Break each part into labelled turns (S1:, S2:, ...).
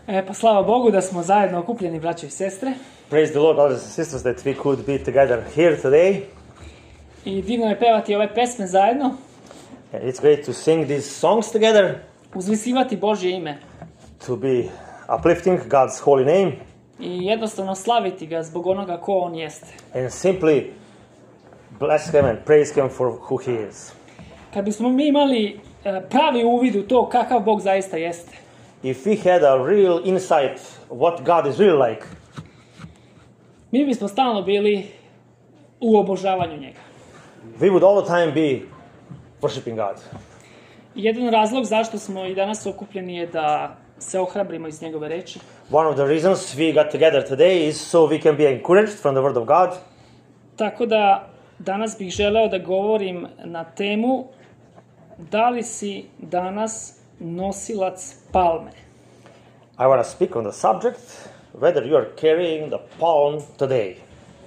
S1: Pa slava Bogu da smo zajedno okupljeni, braćo i sestre.
S2: Praise the Lord, brothers and sisters, that we could be together here today.
S1: I divno je pevati ove pesme zajedno.
S2: It's great to sing these songs together,
S1: Uzvisivati Božje ime.
S2: to be uplifting God's holy name,
S1: I jednostavno slaviti ga zbog onoga ko on jeste.
S2: and simply bless Him and praise Him for who He is.
S1: Kad bismo mi imali pravi uvid u to kakav Bog zaista jeste.
S2: If we had a real insight what God is really like,
S1: Mi bismo stalno bili u obožavanju njega.
S2: we would all the time be worshiping God.
S1: I jedan razlog zašto smo i danas okupljeni je da se ohrabrimo iz njegove reči.
S2: One of the reasons we got together today is so we can be encouraged from the Word of God.
S1: Tako da danas bih želeo da govorim na temu da li si danas nosilac palme.
S2: I want to speak on the subject whether you are carrying the palm today.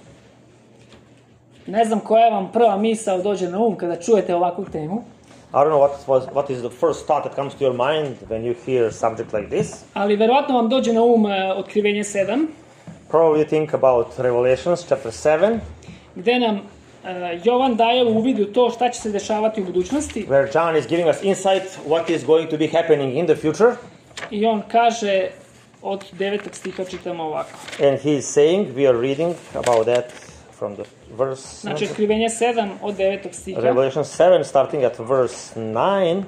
S1: Ne znam koja vam prva misao dođe na kada čujete ovakvu temu,
S2: I don't know what is the first thought that comes to your mind when you hear a subject like this.
S1: ali verovatno vam dođe na Otkrivenje 7,
S2: Probably you think about Revelations chapter 7,
S1: gde nam Jovan daje uvid u to šta će se dešavati u budućnosti
S2: where John is giving us insight what is going to be happening in the future.
S1: i on kaže od 9. stiha čitamo ovako.
S2: And he is saying, we are reading about that from the verse,
S1: Znači Otkrivenje 7 od 9. stiha.
S2: Revelation 7 starting at verse 9.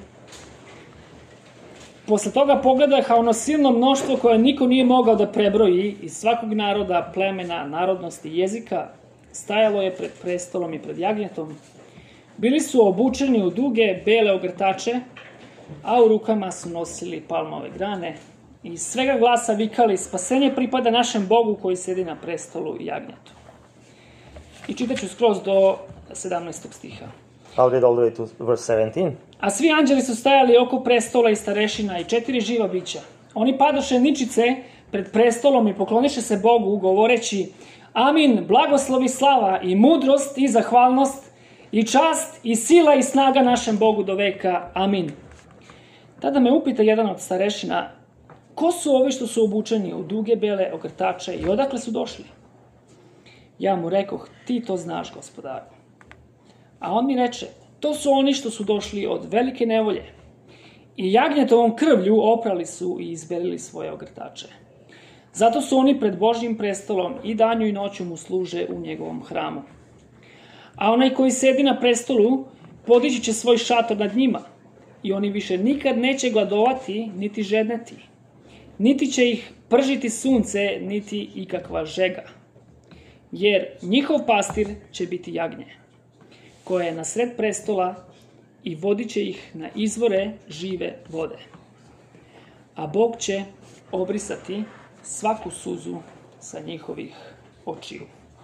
S1: Posle toga pogledaha ono silno mnoštvo koje niko nije mogao da prebroji iz svakog naroda, plemena, narodnosti i jezika, stajalo je pred prestolom i pred jagnjetom. Bili su obučeni u duge, bele ogrtače, a u rukama su nosili palmove grane i iz svega glasa vikali: spasenje pripada našem Bogu koji sedi na prestolu i jagnjetu. I čitaću skroz do 17. stiha.
S2: I'll read all the way to verse 17.
S1: A svi anđeli su stajali oko prestola i starešina i 4 živa bića. Oni padoše ničice pred prestolom i pokloniše se Bogu, govoreći: Amin, blagoslovi, slava i mudrost i zahvalnost i čast i sila i snaga našem Bogu do veka. Amin. Tada me upita jedan od starešina: ko su ovi što su obučeni u duge bele ogrtače i odakle su došli? Ja mu rekoh: ti to znaš, gospodaru. A on mi reče: to su oni što su došli od velike nevolje i jagnjetovom krvlju oprali su i izbelili svoje ogrtače. Zato su oni pred Božjim prestolom i danju i noću mu služe u njegovom hramu. A onaj koji sedi na prestolu podići će svoj šator nad njima i oni više nikad neće gladovati niti žedneti, niti će ih pržiti sunce niti ikakva žega, jer njihov pastir će biti jagnje koje je na sred prestola i vodit će ih na izvore žive vode. A Bog će obrisati svaku suzu sa njihovih očiju.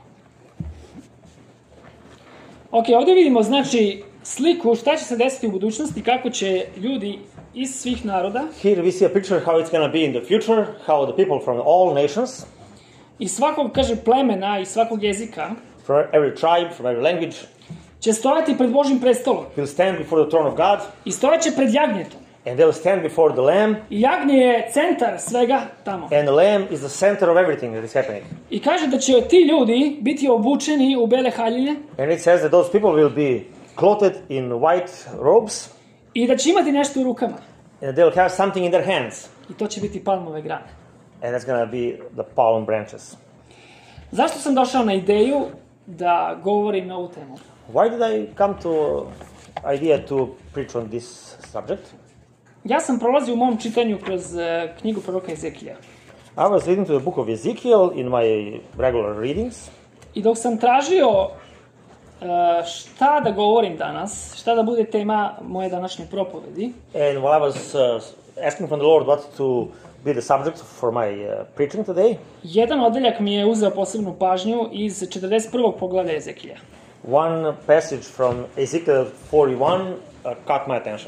S1: Ok, ovdje vidimo znači sliku šta će se desiti u budućnosti, kako će ljudi iz svih naroda
S2: Here we see a picture how it's going to be in the future, how the people from all nations,
S1: i svakog, kaže, plemena i svakog jezika
S2: from every tribe, from every language,
S1: će stojati pred Božjim prestolom
S2: will stand before the throne of God,
S1: i stojaće pred jagnjetom.
S2: and they'll stand before the Lamb,
S1: I jagnje je centar svega tamo.
S2: and the Lamb is the center of everything that is happening.
S1: I kaže da će ti ljudi biti obučeni u bele haljine
S2: And it says that those people will be clothed in white robes,
S1: i da će imati nešto u rukama.
S2: and they'll have something in their hands,
S1: I to će biti palmove grane.
S2: and that's going to be the palm branches.
S1: Zašto sam došao na ideju da govorim na ovu temu?
S2: Why did I come to idea to preach on this subject?
S1: Ja sam prolazio u mom čitanju kroz knjigu proroka Ezekija.
S2: I was reading to the book of Ezekiel in my regular readings,
S1: I dok sam tražio šta da govorim danas, šta da bude tema moje današnje propovedi,
S2: and while I was asking from the Lord what to be the subject for my preaching today,
S1: jedan odeljak mi je uzeo posebnu pažnju iz 41. poglavlja Ezekija.
S2: one passage from Ezekiel 41 caught my attention.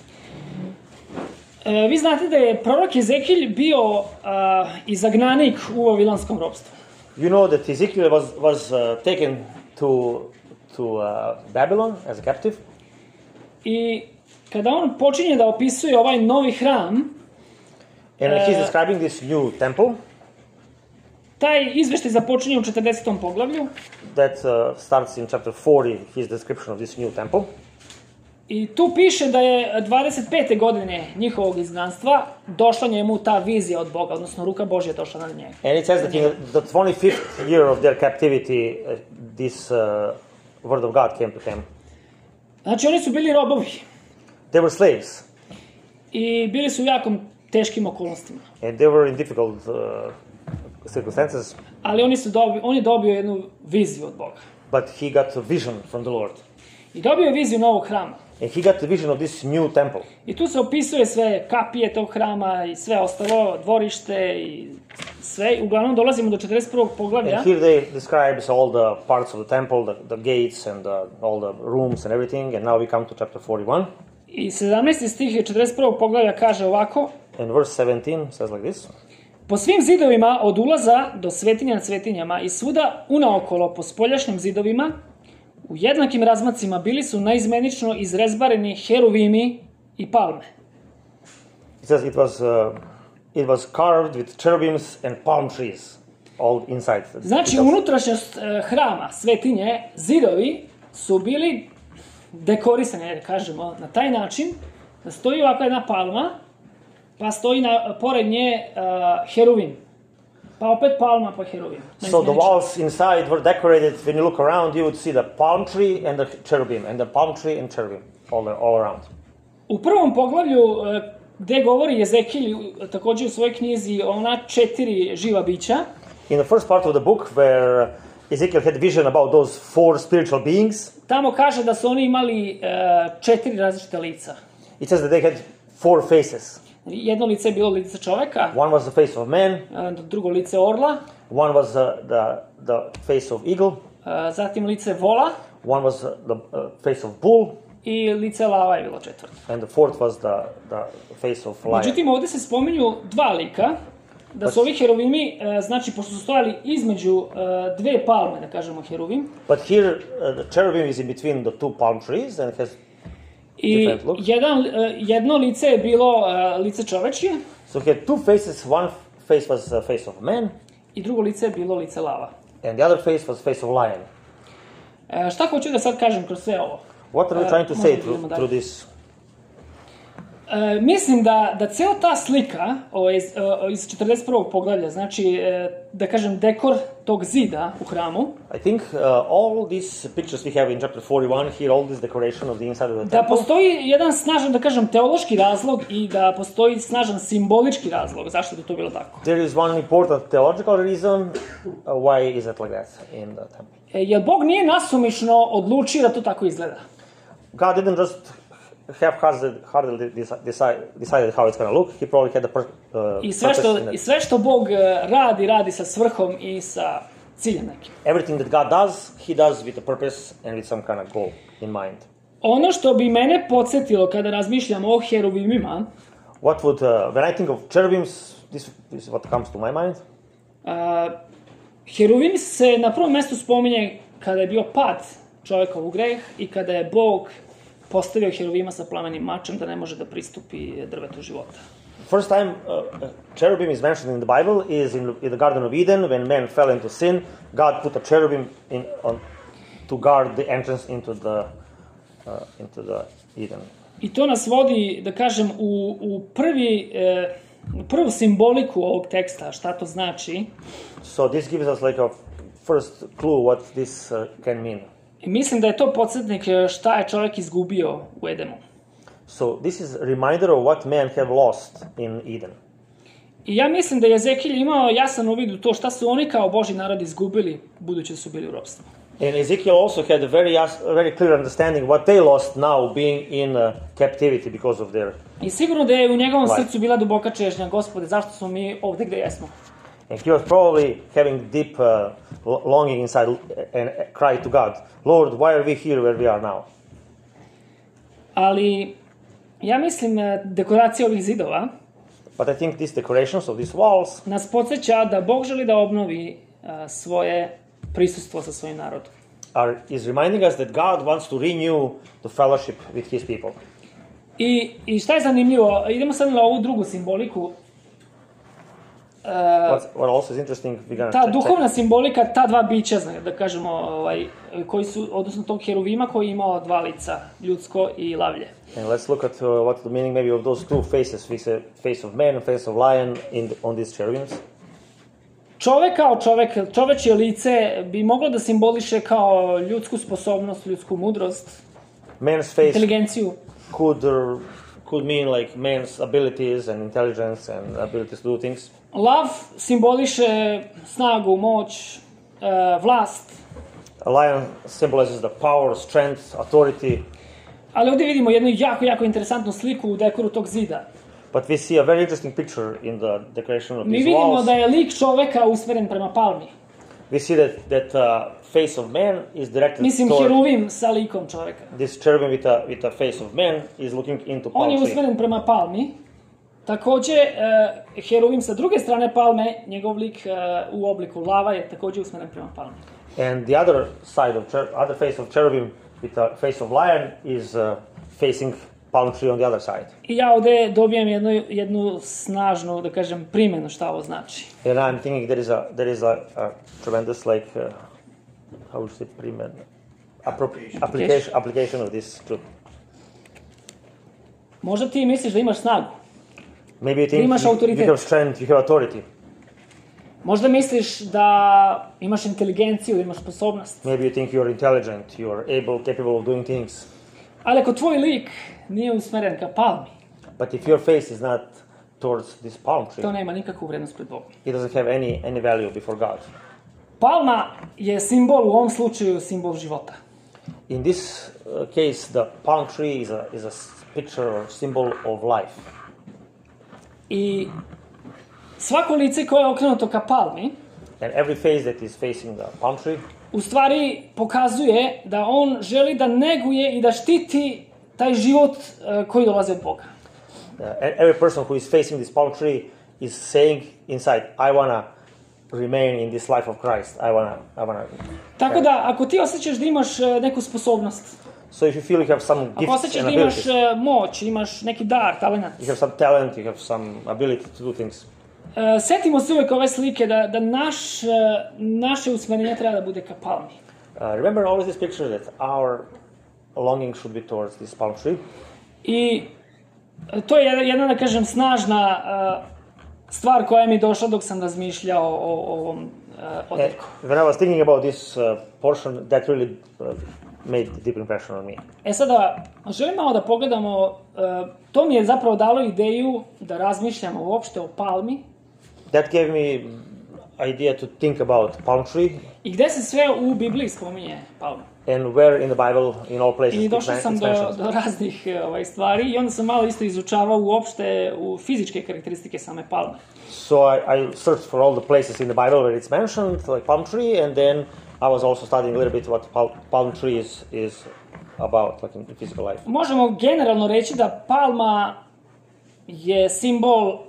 S1: Vi znate da je prorok Ezekij bio izagnanik u vavilonskom ropstvu.
S2: You know that Ezekiel was taken to Babylon as a captive.
S1: I kada on počinje da opisuje ovaj novi hram,
S2: And he's describing this new temple
S1: Taj izveštaj započinje u 40. poglavlju
S2: that starts in chapter 40, his description of this new temple.
S1: i tu piše da je 25. godine njihovog izgnanstva došla njemu ta vizija od Boga, odnosno ruka Božja došla na njega.
S2: And it says that in the 25th year of their captivity, this word of God came to them.
S1: Znači oni su bili robovi
S2: They were slaves,
S1: i bili su u jako teškim okolnostima.
S2: and they were in difficult circumstances,
S1: Ali on je dobio jednu viziju od Boga.
S2: but he got a vision from the Lord.
S1: I dobio je viziju novog hrama.
S2: And he got the vision of this new temple.
S1: I tu se opisuje sve kapije tog hrama i sve ostalo, dvorište i sve. Uglavnom dolazimo do 41. poglavlja.
S2: And here they describes all the parts of the temple, the gates and all the rooms and everything. And now we come to chapter 41.
S1: I 17. stih je 41. poglavlja kaže ovako.
S2: And verse 17 says like this.
S1: Po svim zidovima od ulaza do svetinja nad svetinjama i svuda unaokolo po spoljašnjim zidovima u jednakim razmacima bili su naizmenično izrezbareni heruvimi i palme.
S2: It says it was carved with cherubims and palm trees all inside.
S1: Znači, unutrašnjost hrama, svetinje, zidovi su bili dekorisani, da kažemo, na taj način da stoji ovakva jedna palma, pa stoji pored nje heruvim. Pa opet palma, pa heruvim.
S2: So the walls inside were decorated. When you look around, you would see the palm tree and the cherubim, and the palm tree and cherubim all around.
S1: U prvom poglavlju gde govori Jezekilj također u svojoj knjizi ona 4 živa bića.
S2: In the first part of the book where Ezekiel had vision about those 4 spiritual beings,
S1: Tamo kaže da su oni imali 4 različita lica.
S2: it says that they had 4 faces.
S1: Jedno lice je bilo lice čoveka,
S2: One was the face of man,
S1: drugo lice orla,
S2: one was the face of eagle,
S1: zatim lice vola
S2: one was the face of bull,
S1: i lice lava je bilo četvrto.
S2: and the fourth was the face of lion.
S1: Međutim, ovde se spominju dva lika, da su ovi heruvimi, znači, pošto su stojali između dve palme, da kažemo heruvim,
S2: But here the cherubim is in between the 2 palm trees and has
S1: i
S2: different look.
S1: jedno lice je bilo lice čovečje
S2: So he had 2 faces. One face was the face of man,
S1: i drugo lice je bilo lice lava.
S2: and the other face was the face of lion.
S1: Šta hoću da sad kažem kroz sve ovo?
S2: What are you trying to say
S1: možemo idemo dalje.
S2: through this?
S1: Mislim da ceo ta slika iz 41. poglavlja, znači, da kažem, dekor tog zida u hramu,
S2: I think all these pictures we have in chapter 41 here, all this decoration of the inside of the
S1: da
S2: temple,
S1: postoji jedan snažan, da kažem, teološki razlog i da postoji snažan simbolički razlog zašto je to bilo tako.
S2: there is one important theological reason why is it like that in the temple.
S1: Jer Bog nije nasumično odlučio da to tako izgleda.
S2: God didn't just have hardly decided how it's going to look. He probably had the purpose in
S1: I
S2: it.
S1: sve što Bog radi sa svrhom i sa ciljem nekim.
S2: Everything that God does, he does with a purpose and with some kind of goal in mind.
S1: Ono što bi mene podsjetilo kada razmišljam o heruvimima,
S2: What would, when I think of cherubims, this is what comes to my mind.
S1: heruvim se na prvom mestu spominje kada je bio pad čovjeka u greh i kada je Bog postavio heruvima sa plamenim mačem da ne može da pristupi drvetu života.
S2: First time cherubim is mentioned in the Bible is in the Garden of Eden. When man fell into sin, God put a cherubim to guard the entrance into the Eden.
S1: I to nas vodi, da kažem, u prvu simboliku ovog teksta, šta to znači.
S2: So this gives us like a first clue what this can mean.
S1: I mislim da je to podsjetnik šta je čovjek izgubio u Edenu.
S2: So this is a reminder of what man have lost in Eden.
S1: I ja mislim da je Jezekilj imao jasan uvid u to šta su oni kao Božji narod izgubili, budući da su bili u ropstvu.
S2: And Ezekiel also had a very clear understanding what they lost now being in captivity because of their...
S1: I sigurno da je u njegovom srcu bila duboka čežnja, Gospode, zašto smo mi ovde gde jesmo?
S2: And he was probably having deep longing inside and cry to God, Lord, why are we here where we are now?
S1: Ali ja mislim dekoracija ovih zidova
S2: But I think these decorations of these walls
S1: nas podsjeća da Bog želi da obnovi svoje prisustvo sa svojim narodom.
S2: is reminding us that God wants to renew the fellowship with his people.
S1: I šta je zanimljivo, idemo sad na ovu drugu simboliku.
S2: What also is interesting, we're gonna
S1: ta
S2: check.
S1: duhovna simbolika, ta dva bića, da kažemo, koji su, odnosno tog heruvima koji je imao dva lica, ljudsko i lavlje.
S2: And let's look at what the meaning maybe of those two faces. We say face of man and face of lion on these cherubims.
S1: Čovek kao čovek, čovečje lice bi moglo da simboliše kao ljudsku sposobnost, ljudsku mudrost,
S2: Man's face
S1: inteligenciju.
S2: could mean like man's abilities and intelligence and abilities to do things.
S1: Lav simboliše snagu, moć, vlast.
S2: A lion symbolizes the power, strength, authority.
S1: Ali ovdje vidimo jednu jako interesantnu sliku u dekoru tog zida.
S2: But we see a very interesting picture in the decoration of
S1: Mi
S2: these
S1: vidimo
S2: walls.
S1: da je lik čoveka usmeren prema palmi.
S2: We see that face of man is directed
S1: Mislim,
S2: toward
S1: heruvim sa likom čoveka.
S2: this cherubim with a face of man is looking into
S1: On je
S2: palm tree.
S1: usmeren prema palmi. Takođe, heruvim sa druge strane palme, njegov lik u obliku lava je takođe usmeren prema palmi.
S2: And the other side of other face of cherubim with a face of lion is facing palm tree on the other side.
S1: I ja ovde dobijem jednu snažnu, da kažem, primjenu šta ovo znači.
S2: And I'm thinking there is a tremendous like how would you say primen application of this truth.
S1: Možda ti misliš da imaš snagu.
S2: Maybe you think
S1: imaš
S2: you
S1: autoritet.
S2: have strength, you have authority.
S1: Možda misliš da imaš inteligenciju, da imaš sposobnost.
S2: Maybe you think you're intelligent, you're capable of doing things.
S1: Ali ako tvoj lik nije usmeren ka palmi,
S2: But if your face is not towards this palm tree,
S1: to nema nikakvu vrednost pred Bogom.
S2: it doesn't have any value before God.
S1: Palma je simbol, u ovom slučaju, simbol života.
S2: In this case, the palm tree is a picture or symbol of life.
S1: I svako lice koje je okrenuto ka palmi,
S2: And every face that is facing the palm tree
S1: u stvari pokazuje da on želi da neguje i da štiti taj život koji dolazi od Boga.
S2: every person who is facing this palm tree is saying inside, I wanna remain in this life of Christ. I wanna.
S1: Tako da, ako ti osjećaš da imaš neku sposobnost,
S2: So if you feel you have some
S1: ako
S2: gifts
S1: osjećaš
S2: and
S1: da imaš
S2: abilities,
S1: moć, imaš neki dar, talenat,
S2: you have some talent, you have some ability to do things.
S1: setimo se uvek ove slike da naše usmerenje treba da bude ka palmi.
S2: Remember always this picture that our longing should be towards this palm tree.
S1: I to je jedna, da kažem, snažna stvar koja mi je došla dok sam razmišljao o ovom odeljku.
S2: When I was thinking about this portion, that really made a deep impression on me.
S1: E sada, želim malo da pogledamo, to mi je zapravo dalo ideju da razmišljamo uopšte o palmi
S2: That gave me idea to think about palm tree
S1: i gde se sve u Bibliji spominje palma.
S2: and where in the Bible, in all places,
S1: I došao sam
S2: it's mentioned.
S1: do raznih stvari i onda sam malo isto izučavao uopšte u fizičke karakteristike same palme.
S2: So I searched for all the places in the Bible where it's mentioned, like palm tree, and then I was also studying a little bit what palm tree is about, like in physical life.
S1: Možemo generalno reći da palma je simbol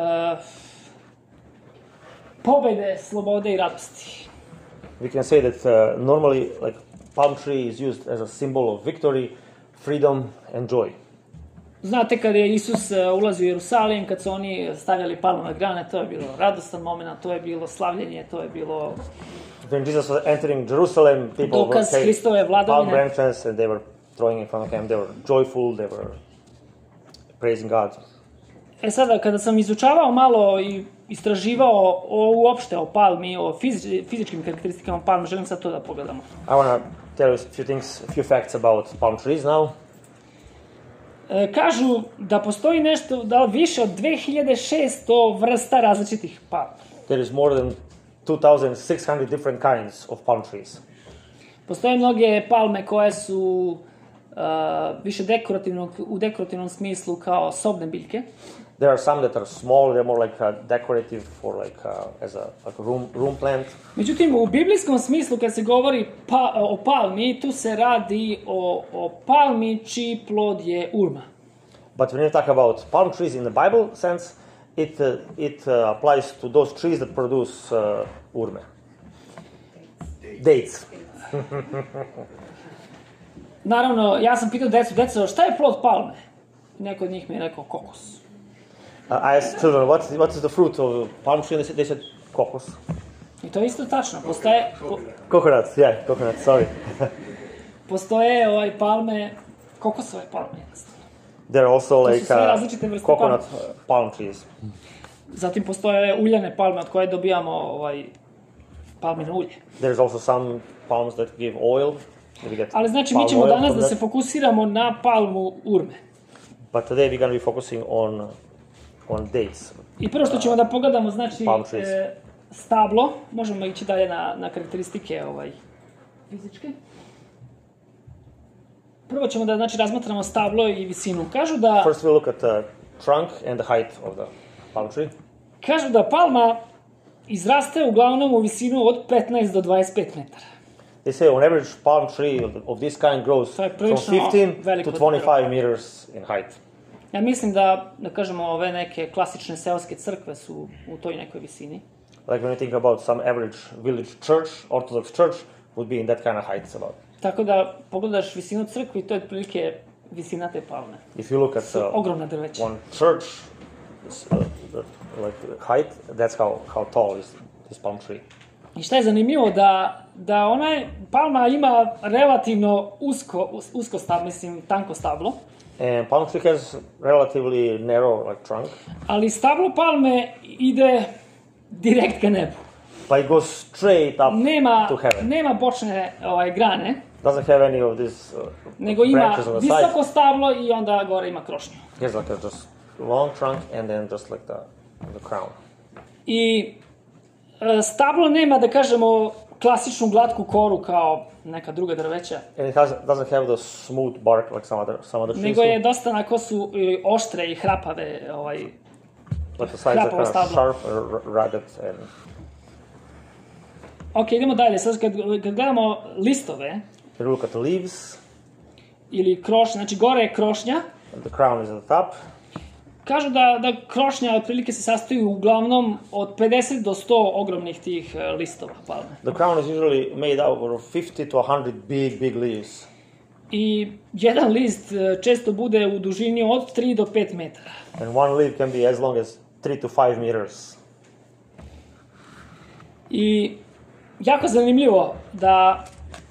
S1: pobede, slobode i radosti.
S2: We can say that normally, like palm tree is used as a symbol of victory, freedom, and joy.
S1: Znate, kada je Isus ulazio u Jerusalim, kad su oni stavljali palmove grane, to je bilo radostan moment, to je bilo slavljenje, to je bilo
S2: When Jesus was entering Jerusalem, people were
S1: dokaz
S2: taking
S1: Hristove
S2: palm
S1: vladavine.
S2: branches and they were throwing in front of him. They were joyful, they were praising God.
S1: E sada, kada sam izučavao malo i istraživao uopšte o palmi, o fizičkim karakteristikama palme, želim sad to da pogledamo.
S2: I want to tell you a few facts about palm trees now.
S1: Kažu da postoji nešto, da više od 2600 vrsta različitih palmi.
S2: There is more than 2,600 different kinds of palm trees.
S1: Postoje mnoge palme koje su više u dekorativnom smislu kao sobne biljke.
S2: There are some that are small, they're more like decorative for like as a room plant.
S1: Međutim, u biblijskom smislu kad se govori o palmi, tu se radi o palmi čiji plod je urma.
S2: But when you talk about palm trees in the Bible sense, it applies to those trees that produce urme. Dates.
S1: Naravno, ja sam pitao decu, šta je plod palme? Neko od njih mi je rekao kokos.
S2: I asked children, what is the fruit of the palm tree? And they said cocos.
S1: I to je isto tačno.
S2: Coconut, sorry.
S1: Postoje palme, kokosove palme jednostavno.
S2: There are also like
S1: sve različite vrste
S2: coconut palm trees.
S1: Zatim postoje uljane palme od koje dobijamo palmino ulje.
S2: There's also some palms that give oil.
S1: Ali znači mi ćemo danas da se fokusiramo na palmu urme.
S2: But today we're going to be focusing on dates.
S1: I prvo što ćemo da pogledamo znači stablo, možemo ići dalje na karakteristike fizičke. Prvo ćemo da znači razmatramo stablo i visinu. Kažu da
S2: First we look at the trunk and the height of the palm tree.
S1: Kažu da palma izraste uglavnom u visinu od 15 do 25 metara.
S2: They say on average palm tree of this kind grows from 15 to 25 meters in height.
S1: Ja mislim da kažemo ove neke klasične seoske crkve su u toj nekoj visini.
S2: Like when you think about some average village church, Orthodox church would be in that kind of heights about.
S1: Tako da pogledaš visinu crkve i to je otprilike visina te palme.
S2: If you look at
S1: ogromna drveća.
S2: One church like height, that's how tall is this palm tree.
S1: I šta je zanimljivo da palma ima relativno usko stablo, mislim tanko stablo.
S2: And palm tree has relatively narrow like trunk.
S1: Ali stablo palme ide direkt ka nebu.
S2: But it goes straight up to heaven.
S1: Nema bočne grane.
S2: Doesn't have any of this
S1: nego ima visoko stablo i onda gore ima krošnju.
S2: Has like a just long trunk and then just like the crown.
S1: I stablo nema, da kažemo, klasičnu glatku koru kao neka druga drveća.
S2: And it doesn't have the smooth bark like some other trees.
S1: Nego je dosta onako su oštre i hrapave
S2: But the sides are kind of sharp, rugged and...
S1: Ok, idemo dalje. Sad kad gledamo listove,
S2: you look at the leaves,
S1: ili krošnja, znači gore je krošnja.
S2: And the crown is at the top.
S1: Kažu da krošnja otprilike se sastoji uglavnom od 50 do 100 ogromnih tih listova palme.
S2: The crown is usually made out of 50 to 100 big leaves.
S1: I jedan list često bude u dužini od 3 do 5 metara.
S2: And one leaf can be as long as 3 to 5 meters.
S1: I jako zanimljivo da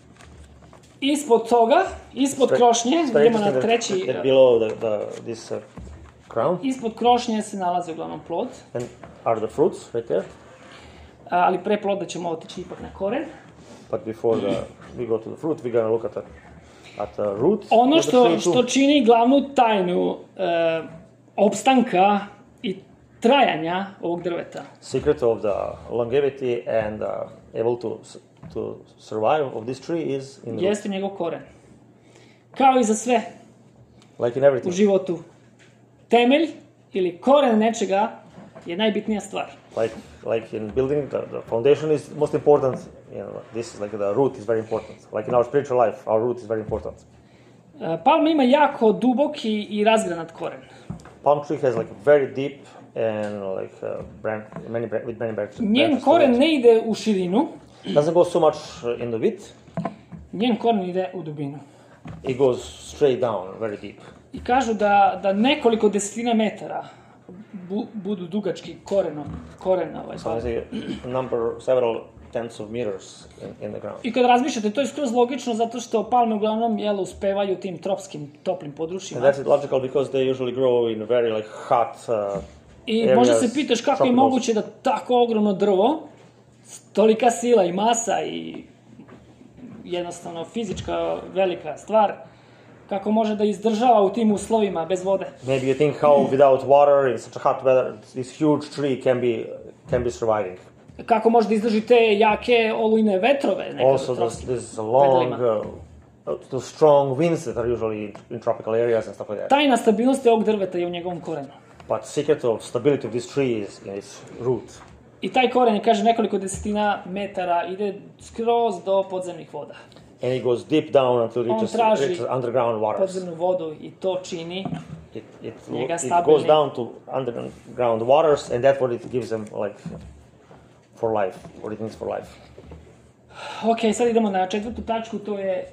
S1: ispod toga, ispod krošnje, idemo na treći...
S2: Below this crown.
S1: Ispod krošnje se nalazi uglavnom plod.
S2: And are the fruits right there?
S1: Ali pre ploda ćemo otići ipak na koren.
S2: But before we go to the fruit, we're going to look at the root.
S1: Ono što čini glavnu tajnu opstanka i trajanja ovog drveta.
S2: Secret of the longevity and able to survive of this tree is in the
S1: jeste njegov koren. Kao i za sve
S2: like in everything.
S1: U životu. Temelj ili koren nečega je najbitnija stvar.
S2: Like in building, the foundation is most important. This is like the root is very important. Like in our spiritual life, our root is very important.
S1: Palma ima jako duboki i razgranat koren.
S2: Palm tree has like very deep and like with many branches.
S1: Njen koren ne ide u širinu.
S2: Doesn't go so much in the width.
S1: Njen koren ide u dubinu.
S2: It goes straight down, very deep.
S1: I kažu da nekoliko desetina metara budu dugački koren
S2: So number several tens of meters in the ground.
S1: I kad razmišljate, to je skroz logično zato što palme uglavnom uspevaju u tim tropskim toplim područjima.
S2: And that's logical because they usually grow in very like hot
S1: I možda se pitaš kako je moguće da tako ogromno drvo, tolika sila i masa i jednostavno fizička velika stvar, kako može da izdržava u tim uslovima bez vode.
S2: Maybe you think how without water in such a hot weather this huge tree can be surviving.
S1: Kako može da izdrži te jake olujne vetrove?
S2: Also there's long those strong winds that are usually in tropical areas and stuff like that.
S1: Tajna stabilnosti ovog drveta je u njegovom korenu.
S2: But secret of stability of this tree is in its root.
S1: I taj koren je, kaže, nekoliko desetina metara, ide skroz do podzemnih voda.
S2: And it goes deep down until it reaches underground waters.
S1: Podzemnu vodu i to čini njega
S2: It
S1: stabilnim.
S2: goes down to underground waters and that's what it gives them like for life, what it needs for life.
S1: Ok, sad idemo na četvrtu tačku, to je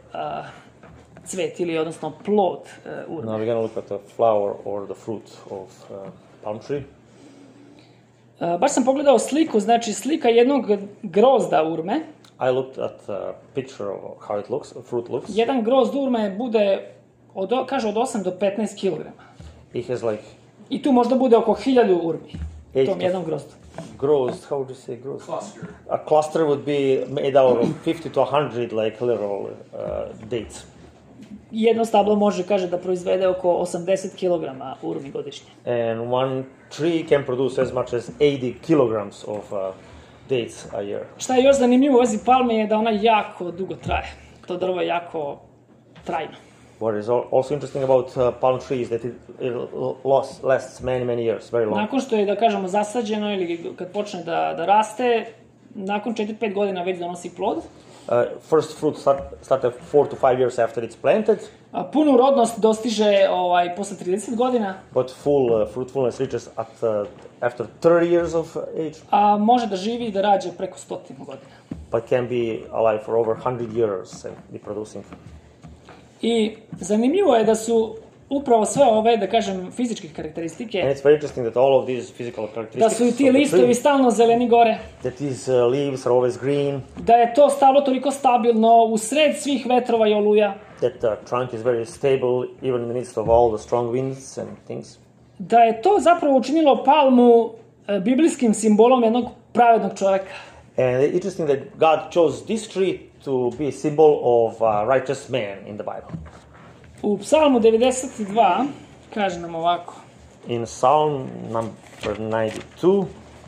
S1: cvet ili odnosno plod urme.
S2: Now we're going to look at the flower or the fruit of palm tree.
S1: Baš sam pogledao sliku, znači slika jednog grozda urme.
S2: I looked at a picture of how it looks, fruit looks.
S1: Jedan grozd urme bude, kaže, od 8 do 15 kilograma.
S2: It has like...
S1: I tu možda bude oko 1000 urmi u tom jednom grozdu.
S2: Grozd, how would you say grozd?
S3: Cluster.
S2: A cluster would be made out of 50 to 100 like little dates.
S1: Jedno stablo može, kaže, da proizvede oko 80 kilograma urmi godišnje.
S2: And one tree can produce as much as 80 kilograms of dates a year.
S1: Šta je još zanimljivo u vezi palme je da ona jako dugo traje. To drvo je jako trajno.
S2: What is also interesting about palm trees that it lasts many years, very long.
S1: Nakon što je, da kažemo, zasađeno ili kad počne da raste, nakon 4-5 godina već donosi plod.
S2: First fruit start 4 to 5 years after it's planted.
S1: A punu rodnost dostiže posle 30 godina.
S2: But full fruitfulness reaches after 30 years of age.
S1: A može da živi i da rađe preko 100 godina.
S2: But can be alive for over 100 years and be producing.
S1: I zanimljivo je da su upravo sve ove, da kažem, fizičke karakteristike,
S2: And it's very interesting that all of these physical characteristics
S1: da su i ti listovi stalno zeleni gore,
S2: that these leaves are always green,
S1: da je to stablo toliko stabilno u sred svih vetrova i oluja,
S2: that the trunk is very stable even in the midst of all the strong winds and things.
S1: da je to zapravo učinilo palmu biblijskim simbolom jednog pravednog čoveka.
S2: And it's interesting that God chose this tree to be a symbol of a righteous man in the Bible.
S1: U Psalmu 92 kaže nam ovako:
S2: In Psalm number 92,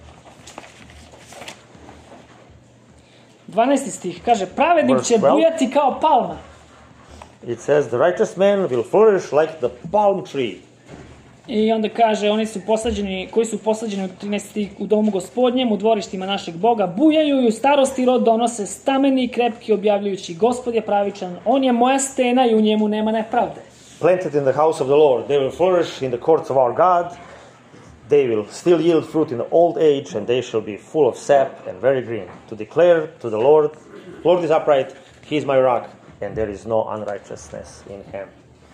S1: 12. stih kaže: pravednik će
S2: Verse 12.
S1: bujati kao palma.
S2: it says, "The righteous man will flourish like the palm tree."
S1: I onda kaže, oni su posađeni, koji su posađeni u 13. stih u domu gospodnjem, u dvorištima našeg Boga, bujaju i u starosti rod donose, stameni i krepki, objavljujući: Gospod je pravičan, on je moja stena i u njemu nema nepravde.
S2: Planted in the house of the Lord, they will flourish in the courts of our God. They will still yield fruit in the old age, and they shall be full of sap and very green, to declare to the Lord, Lord is upright, he is my rock, and there is no unrighteousness in him.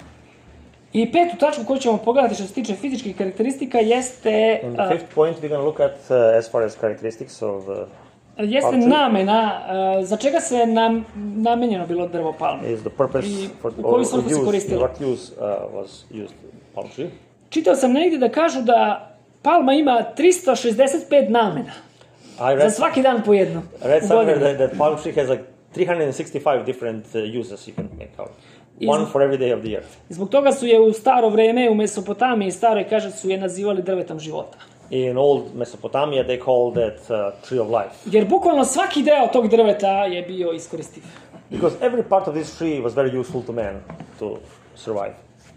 S1: I petu tačku koju ćemo pogledati što se tiče fizičkih karakteristika jeste...
S2: And the fifth point we're going to look at as far as characteristics of
S1: jeste
S2: palm tree
S1: namena, za čega se namenjeno bilo drvo palme.
S2: is the purpose
S1: I
S2: for
S1: u koju svrhu se
S2: use,
S1: koristilo.
S2: what use was used palm tree.
S1: Čitao sam negdje da kažu da palma ima 365 namena.
S2: I
S1: Za
S2: read,
S1: svaki dan po jedno.
S2: read
S1: u
S2: somewhere
S1: godini.
S2: that palm tree has like 365 different uses you can make out. One for every day of the year.
S1: Zbog toga su je u staro vreme, u Mesopotamiji staroj, kaže, su je nazivali drvetom života.
S2: In old Mesopotamia, they called that tree of life.
S1: Jer bukvalno svaki deo tog drveta je bio iskoristiv.
S2: Because every part of this tree was very useful to man to survive.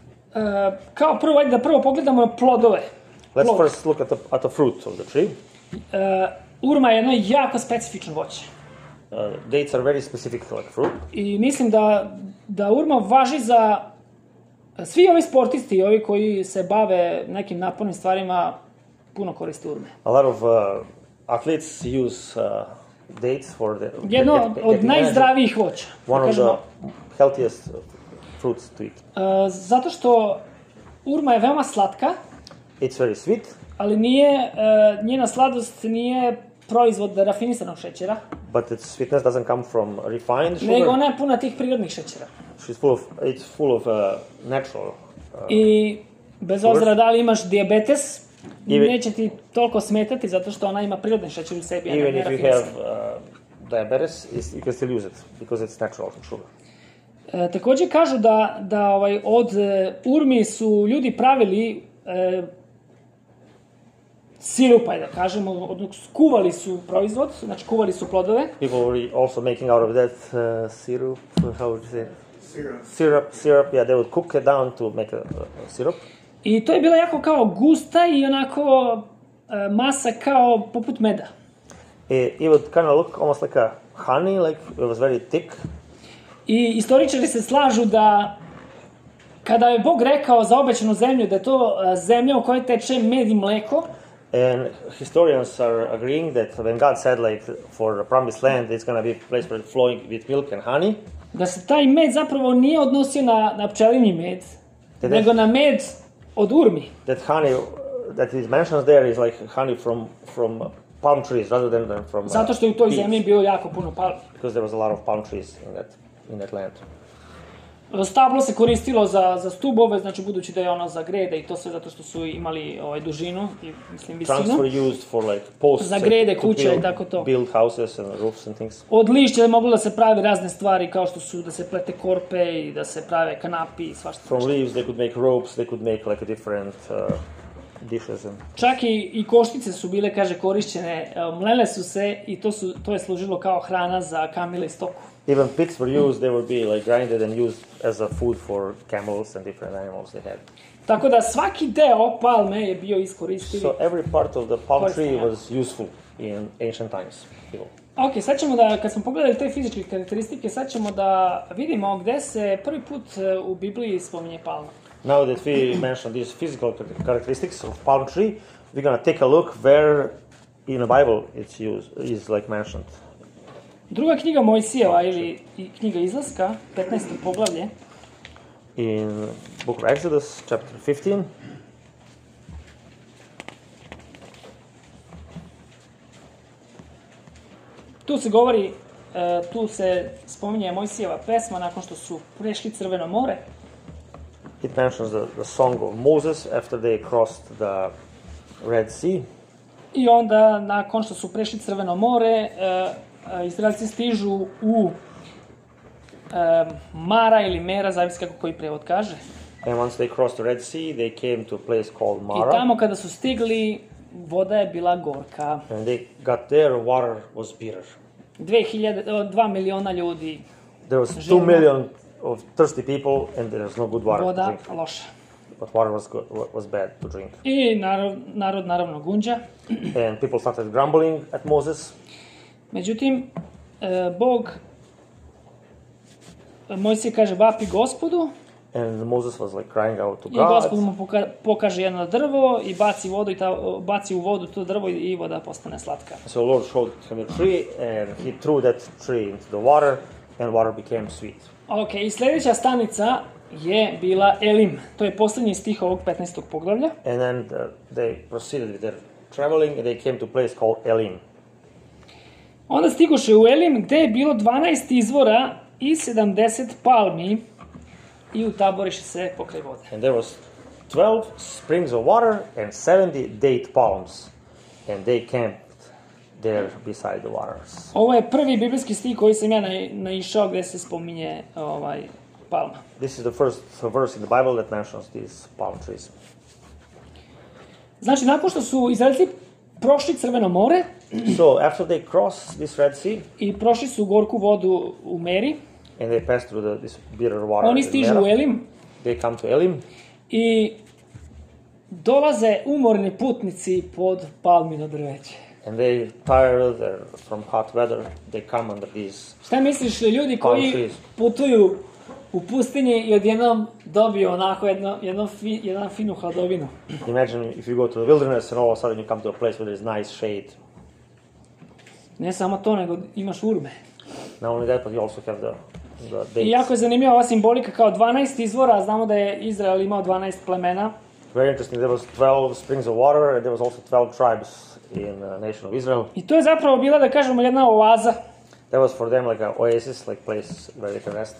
S1: Kao prvo, ajde da prvo pogledamo na plodove.
S2: Let's
S1: Plod.
S2: first look at the fruit of the tree.
S1: Urma je jedno jako specifično voće.
S2: Dates are very specific like fruit.
S1: I mislim da urma važi za svi ovi sportisti, ovi koji se bave nekim napornim stvarima, puno koriste urme.
S2: A lot of athletes use dates for the
S1: Jedno
S2: getting
S1: od
S2: energy.
S1: najzdravijih voća.
S2: One
S1: Da
S2: of
S1: kažemo,
S2: the healthiest fruits to eat.
S1: zato što urma je veoma slatka,
S2: It's very sweet,
S1: ali nije, njena sladost nije proizvod rafinisanog šećera,
S2: but its sweetness doesn't come from refined sugar.
S1: nego ona je puna tih prirodnih šećera.
S2: It's full of natural.
S1: I bez obzira da li imaš dijabetes,
S2: Even-
S1: neće ti toliko smetati zato što ona ima prirodni šećer u sebi, a ne
S2: Even if you
S1: nerafinisan.
S2: have diabetes, you can still use it because it's natural sugar.
S1: Takođe kažu da od urmi su ljudi pravili sirupa, da kažemo, odnosno kuvali su proizvod, znači kuvali su plodove.
S2: People were also making out of that syrup. How would you say?
S3: Syrup.
S2: Syrup. Yeah, they would cook it down to make a syrup.
S1: I to je bila jako kao gusta i onako masa kao poput meda.
S2: It would kind of look almost like a honey, like it was very thick.
S1: I istoričari se slažu da kada je Bog rekao za obećanu zemlju da je to zemlja u kojoj teče med i mleko,
S2: And historians are agreeing that when God said, like, for the promised land, it's going to be a place where it's flowing with milk and honey,
S1: da se taj med zapravo nije odnosio na pčelinji med, nego na med od urmi.
S2: that honey that is mentioned there is like honey from palm trees rather than from
S1: Zato što je u toj
S2: bees,
S1: zemlji bilo jako puno palmi.
S2: because there was a lot of palm trees in that land.
S1: Stablo se koristilo za stubove, znači budući da je ono za grede i to sve zato što su imali dužinu i mislim
S2: Trunks
S1: visinu.
S2: were used for like posts
S1: Za grede,
S2: to
S1: kuće i tako to.
S2: build houses and roofs and things.
S1: Od lišća je moglo da se pravi razne stvari kao što su da se plete korpe i da se prave kanapi i svašta.
S2: From leaves they could make ropes, they could make like a different dishes and
S1: Čak i koštice su bile, kaže, korišćene, mlele su se i to je služilo kao hrana za kamile i stoku.
S2: even pits were used, they would be like grinded and used as a food for camels and different animals they had.
S1: Tako da svaki deo palme je bio iskoristiv.
S2: So every part of the palm
S1: Koristan,
S2: tree
S1: ja.
S2: was useful in ancient times.
S1: Ok, sad ćemo da, kad smo pogledali te fizičke karakteristike, sad ćemo da vidimo gde se prvi put u Bibliji spominje palma.
S2: Now that we mentioned these physical characteristics of palm tree, we're going to take a look where in the Bible is like mentioned.
S1: Druga knjiga Mojsijeva ili knjiga Izlaska, 15. poglavlje,
S2: In book of Exodus, chapter 15,
S1: tu se spominje Mojsijeva pesma nakon što su prešli Crveno more.
S2: it mentions the song of Moses after they crossed the Red Sea.
S1: I onda, nakon što su prešli Crveno more, Izraelci stižu u Mara ili Mera, zavisi kako koji prevod kaže.
S2: And once they crossed the Red Sea, they came to a place called
S1: I
S2: Mara.
S1: tamo kada su stigli, voda je bila gorka.
S2: And they got there, water was bitter.
S1: 2 miliona ljudi,
S2: There was 2 million of thirsty people, and there was no good water to
S1: voda
S2: drink.
S1: loša.
S2: But water was good, was bad to drink.
S1: I narod naravno gunđa.
S2: And people started grumbling at Moses.
S1: Međutim, Mojsije kaže, vapi Gospodu,
S2: And Moses was like crying out to
S1: i Gospod
S2: God.
S1: mu pokaže jedno drvo i baci u vodu to drvo i voda postane slatka.
S2: So the Lord showed him a tree, and he threw that tree into the water, and water became sweet.
S1: Ok, i sljedeća stanica je bila Elim. To je posljednji stih ovog 15. poglavlja.
S2: And then they proceeded with their traveling, and they came to a place called Elim.
S1: Onda stigoše u Elim, gde je bilo 12 izvora i 70 palmi i utaboriše se pokraj vode.
S2: And there was 12 springs of water and 70 date palms, and they camped there beside the waters.
S1: Ovo je prvi biblijski stih koji sam ja naišao gde se spominje palma.
S2: This is the first verse in the Bible that mentions these palm trees.
S1: Znači, nakon što su Izraelci prošli Crveno more
S2: So after they cross this Red Sea,
S1: i prošli su gorku vodu u Meri,
S2: and they pass through this bitter water
S1: oni
S2: in
S1: stižu
S2: Mera,
S1: u Elim
S2: they come to Elim,
S1: i dolaze umorni putnici pod palmino drveće.
S2: and they tired, they're from hot weather, they come under these.
S1: Šta misliš, ljudi
S2: Palm
S1: koji
S2: trees.
S1: putuju u pustinji i odjednom dobiju onako jednu finu hladovinu?
S2: Imagine if you go to the wilderness and all of a sudden you come to a place where there's nice shade.
S1: Ne samo to, nego imaš urme.
S2: Not only that, but you also have the
S1: I
S2: dates.
S1: jako je zanimljiva ova simbolika kao 12 izvora, a znamo da je Izrael imao 12 plemena.
S2: Very interesting. There was 12 springs of water, and there was also 12 tribes in the nation of Israel.
S1: I to je zapravo bila, da kažemo, jedna oaza.
S2: That was for them like an oasis, like place where they can rest.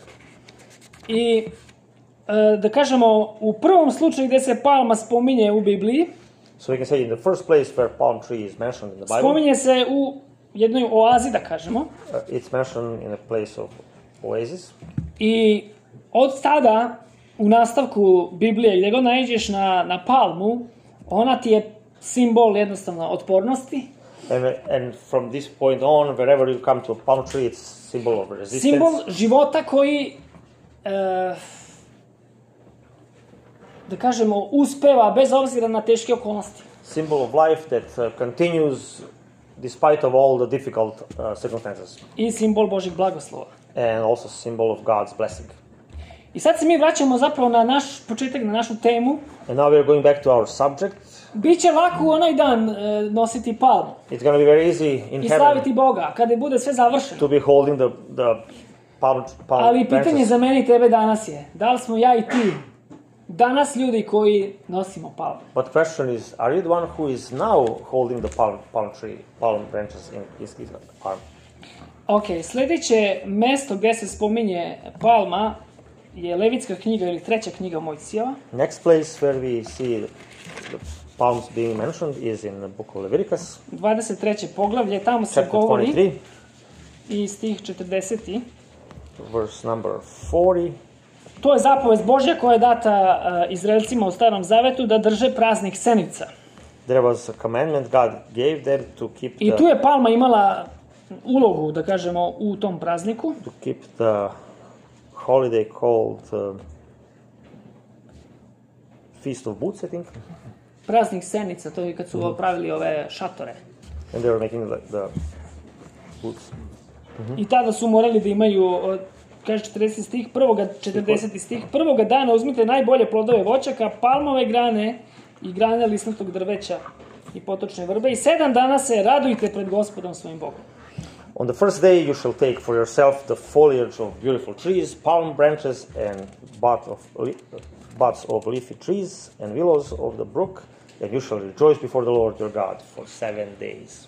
S1: I da kažemo, u prvom slučaju gde se palma spominje u Bibliji,
S2: So we can say in the first place where palm tree is mentioned in the Bible,
S1: spominje se u jednoj oazi, da kažemo.
S2: it's mentioned in a place of oasis.
S1: I od tada, u nastavku Biblije, gdje god naiđeš na palmu, ona ti je simbol jednostavno otpornosti,
S2: And from this point on, wherever you come to a palm tree, it's symbol of resistance.
S1: simbol života koji, da kažemo, uspeva bez obzira na teške okolnosti.
S2: Symbol of life that continues despite of all the difficult circumstances.
S1: I simbol Božjeg blagoslova.
S2: And also symbol of God's blessing.
S1: I sad se mi vraćamo zapravo na naš početak, na našu temu.
S2: And now we're going back to our subject.
S1: Biće lako u onaj dan nositi palmu
S2: It's going to be very easy in
S1: i
S2: heaven
S1: slaviti Boga, kada bude sve završeno.
S2: to be holding the palm
S1: Ali pitanje
S2: branches.
S1: za mene i tebe danas je, da li smo ja i ti danas ljudi koji nosimo palme.
S2: But the question is, are you the one who is now holding the palm branches in his arm?
S1: Ok, sljedeće mesto gdje se spominje palma je Levitska knjiga ili 3. knjiga Mojsijeva.
S2: Next place where we see the palms being mentioned is in the book of Leviticus.
S1: 23. poglavlje, tamo se
S2: Chapter
S1: govori
S2: 23,
S1: i stih 40.
S2: verse number 40.
S1: To je zapovest Božja koja je data Izraelcima u Starom Zavetu da drže praznik Senica.
S2: There was a commandment God gave them to keep
S1: I tu je palma imala ulogu, da kažemo, u tom prazniku.
S2: the holiday called Feast of Booths, I think.
S1: Praznik Senica, to je kad su pravili ove šatore.
S2: And they were making the booths.
S1: I tada su morali da imaju, kaže 40 stih, 40 stih, prvoga dana uzmite najbolje plodove voćaka, palmove grane i grane lisnatog drveća i potočne vrbe i 7 dana se radujte pred Gospodom svojim Bogom.
S2: On the first day you shall take for yourself the foliage of beautiful trees, palm branches, and buds of leafy trees, and willows of the brook, and you shall rejoice before the Lord your God for 7 days.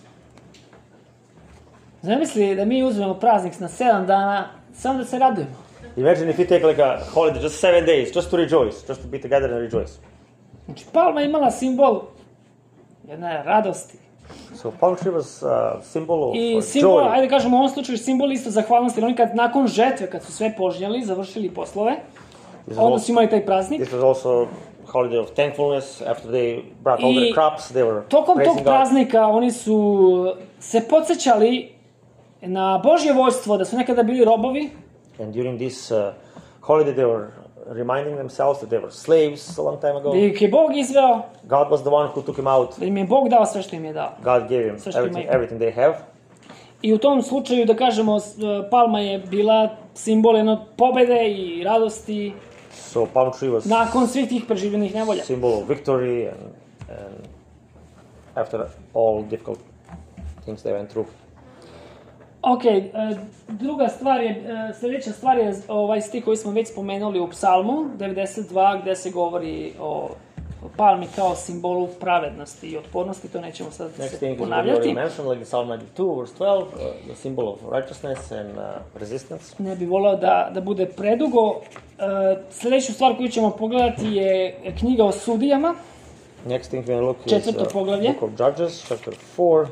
S1: Zamisli da mi uzmemo praznik na 7 dana, samo da se radujemo.
S2: Imagine if you take like a holiday, just 7 days, just to rejoice, just to be together and rejoice.
S1: Znači, palma je imala simbol jedne radosti.
S2: So palm tree was a symbol of
S1: I simbol,
S2: joy.
S1: ajde kažemo u ovom slučaju, simbol isto zahvalnosti. Jer oni kad nakon žetve, kad su sve požnjeli, završili poslove, onda su imali taj praznik.
S2: This was also a holiday of thankfulness. After they brought all their crops, they were
S1: Tokom
S2: praising
S1: tog
S2: God.
S1: praznika oni su se podsjećali na Božje vojstvo, da su nekada bili robovi.
S2: And during this holiday, they were reminding themselves that they were slaves a long time ago.
S1: Da ih je Bog izveo,
S2: God was the one who took him out.
S1: da im je Bog dao sve što im je dao.
S2: God gave him
S1: Sve što imaju.
S2: everything they have.
S1: I u tom slučaju, da kažemo, palma je bila simbol jednog pobede i radosti
S2: So palm tree was
S1: nakon svih tih preživljenih nevolja.
S2: symbol of victory and after all difficult things they went through.
S1: Ok, druga stvar je, sljedeća stvar je ovaj stih koji smo već spomenuli u Psalmu 92, gdje se govori o palmi kao simbolu pravednosti i otpornosti, to nećemo sad
S2: Next
S1: se
S2: thing is what you
S1: ponavljati.
S2: already mentioned, like Psalm 92, verse 12, the symbol of righteousness and resistance.
S1: Ne bi volao da bude predugo. Sljedeću stvar koju ćemo pogledati je knjiga o sudijama.
S2: Next thing we're going to look is
S1: Četvrto poglavlje.
S2: Book of Judges, chapter 4.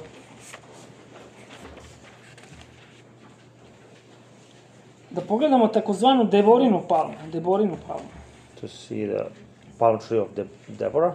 S1: Da pogledamo takozvanu Deborinu palmu.
S2: To see the palm tree of Deborah.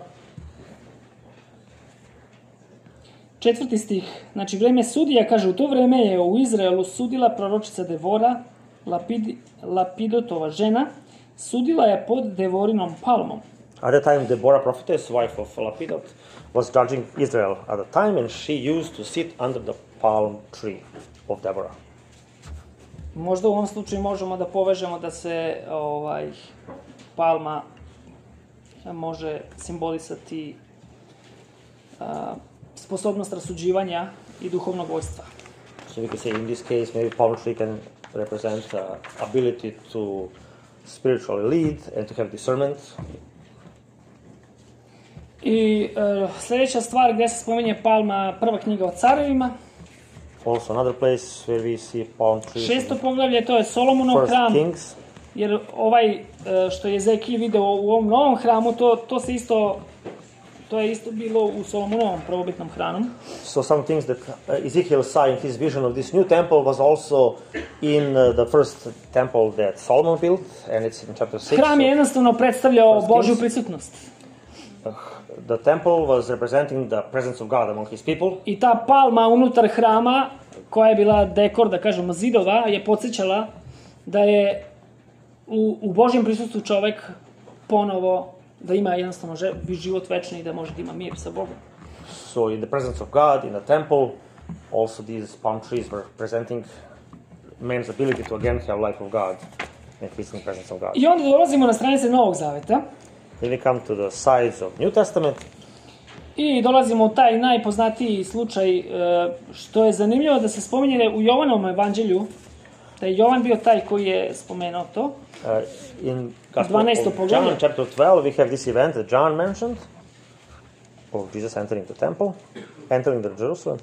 S1: 4. stih. Znači, vrijeme sudija, kaže, u to vrijeme je u Izraelu sudila proročica Devora, Lapidotova žena, sudila je pod Devorinom palmom.
S2: At the time, Deborah, prophetess, wife of Lapidot, was judging Israel at the time, and she used to sit under the palm tree of Deborah.
S1: Možda u ovom slučaju možemo da povežemo da se palma može simbolisati sposobnost rasuđivanja i duhovnog vojstva.
S2: So we could say in this case, maybe palm tree can represent ability to spiritually lead and to have discernment.
S1: I sljedeća stvar gdje se spominje palma, prva knjiga o carevima.
S2: Also another place where we see palm trees.
S1: 6. poglavlje, to je Solomonov
S2: First
S1: hram.
S2: Kings.
S1: Jer što je Ezekij video u ovom novom hramu, to je isto bilo u Solomonovom prvobitnom hramu.
S2: So some things that Ezekiel saw in his vision of this new temple was also in the first temple that Solomon built, and it's in chapter 6.
S1: Hram je jednostavno predstavljao
S2: First
S1: Božju
S2: Kings.
S1: prisutnost.
S2: The temple was representing the presence of God among his people.
S1: I ta palma unutar hrama, koja je bila dekor, da kažemo, zidova, je podsjećala da je u Božjem prisustvu čovjek ponovo, da ima jednostavno život večni i da može da ima mir sa Bogom.
S2: So in the presence of God, in the temple, also these palm trees were presenting man's ability to again have life of God and peace in the presence of God.
S1: I onda dolazimo na stranice Novog Zaveta.
S2: Then we come to the sides of New Testament.
S1: I dolazimo u taj najpoznatiji slučaj, što je zanimljivo da se spominje u Jovanovom evanđelju. Da je Jovan bio taj koji je spomenuo to.
S2: In Gospel
S1: 12.
S2: of
S1: poglavlje.
S2: John, chapter 12, we have this event that John mentioned of Jesus entering the temple, entering the Jerusalem.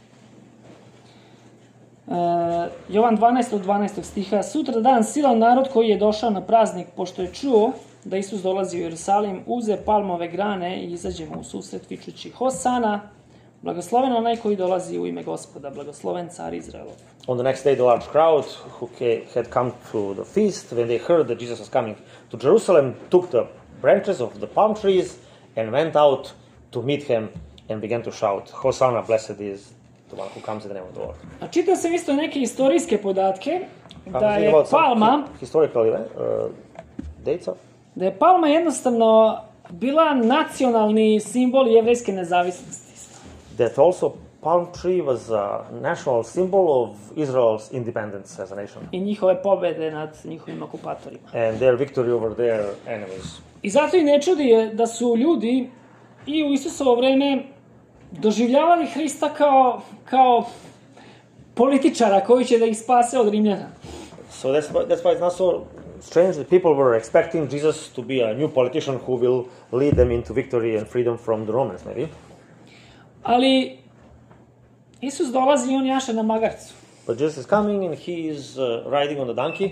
S1: Jovan 12 od 12. stiha. Sutra dan silan narod koji je došao na praznik, pošto je čuo da Isus dolazi u Jerusalim, uze palmove grane i izađe mu u susret vičući Hosana, blagosloven onaj koji dolazi u ime Gospoda, blagosloven car Izraelov.
S2: On the next day, the large crowd who had come to the feast, when they heard that Jesus was coming to Jerusalem, took the branches of the palm trees and went out to meet him and began to shout, Hosanna, blessed is the one who comes in the name of the Lord.
S1: A čitao sam isto neke istorijske podatke da
S2: Thinking
S1: je
S2: about some
S1: palma,
S2: historical dates of.
S1: da je palma jednostavno bila nacionalni simbol jevrejske nezavisnosti.
S2: That also palm tree was a national symbol of Israel's independence as a nation.
S1: I njihove pobede nad njihovim okupatorima.
S2: And their victory over their enemies.
S1: I zato i ne čudi da su ljudi i u Isusovo vreme doživljavali Hrista kao političara koji će da ih spase od Rimljana.
S2: So that's why it's not so strange that people were expecting Jesus to be a new politician who will lead them into victory and freedom from the Romans, maybe.
S1: Ali Isus dolazi i on jaše na magarcu.
S2: But Jesus is coming and he is riding on the donkey.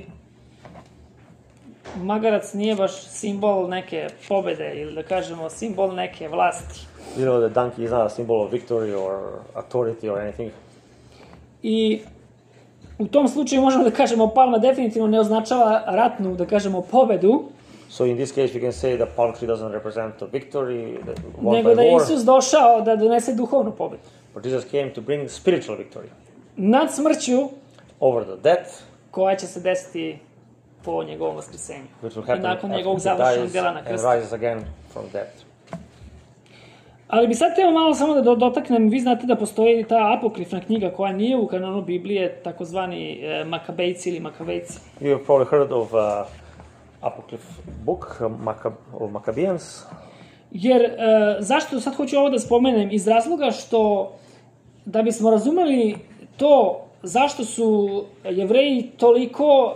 S1: Magarac nije baš simbol neke pobede ili da kažemo simbol neke vlasti.
S2: You know, the donkey is not a symbol of victory or authority or anything.
S1: I u tom slučaju možemo da kažemo palma definitivno ne označava ratnu, da kažemo, pobedu,
S2: So in this case we can say the palm tree doesn't represent a victory, won
S1: nego
S2: by
S1: da je
S2: war,
S1: Isus došao da donese duhovnu pobedu.
S2: but Jesus came to bring spiritual victory
S1: Nad smrću
S2: over the death,
S1: koja će se desiti po njegovom vaskrsenju.
S2: which will
S1: I
S2: happen
S1: nakon
S2: after
S1: njegovog
S2: he
S1: završenog
S2: dies
S1: dela na
S2: and
S1: krstu.
S2: rises again from death.
S1: Ali bi sad teo malo samo da dotaknem, vi znate da postoji ta apokrifna knjiga koja nije u kanonu Biblije, takozvani Makabejci ili Makavejci.
S2: You have probably heard of apocryph book of Maccabeans.
S1: Jer, zašto sad hoću ovo da spomenem? Iz razloga što, da bismo razumeli to zašto su Jevreji toliko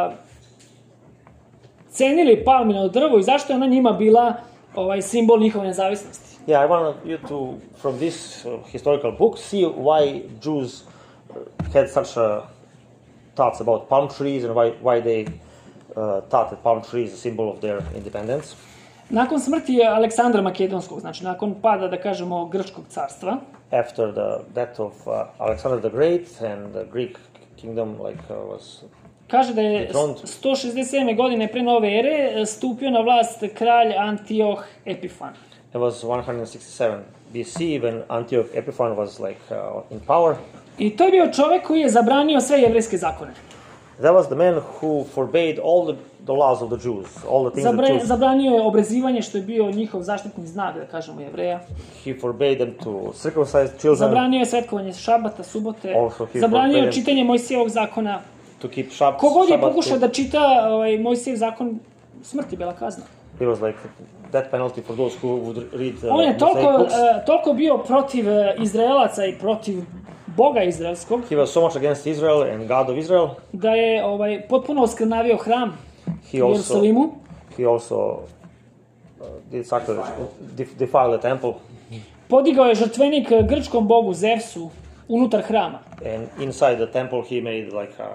S1: cenili palmino drvo i zašto je ona njima bila simbol njihove nezavisnosti.
S2: Yeah, I want you to, from this historical book, see why Jews had such thoughts about palm trees and why they thought that palm tree is a symbol of their independence.
S1: Nakon smrti Aleksandra Makedonskog, znači nakon pada, da kažemo, Grčkog carstva,
S2: After the death of Alexander the Great and the Greek kingdom was
S1: kaže da je
S2: dethroned.
S1: 167. godine pre nove ere stupio na vlast kralj Antioh Epifan.
S2: It was 167 BC when Antioch Epiphan was in power.
S1: I to je bio čovek koji je zabranio sve jevrejske zakone.
S2: That was the man who forbade all the laws of the Jews, all the things that Jews.
S1: Zabranio je obrezivanje, što je bio njihov zaštitni znak, da kažemo, Jevreja.
S2: He forbade them to circumcise children.
S1: Zabranio je svetkovanje šabata, subote.
S2: Also, he
S1: Zabranio je
S2: forbade
S1: čitanje Mojsijevog zakona.
S2: To keep Shabbat.
S1: Kogod je pokušao da čita Mojsijev zakon, smrt je bila kazna.
S2: It was like death penalty for those who would read
S1: On je
S2: Mosaic books.
S1: toliko bio protiv Izraelaca i protiv Boga izraelskog,
S2: He was so much against Israel and God of Israel.
S1: da je potpuno oskrnavio hram u Jerusalimu.
S2: He also did sacrilege, defiled the temple.
S1: Podigao je žrtvenik grčkom bogu Zevsu unutar hrama.
S2: And inside the temple he made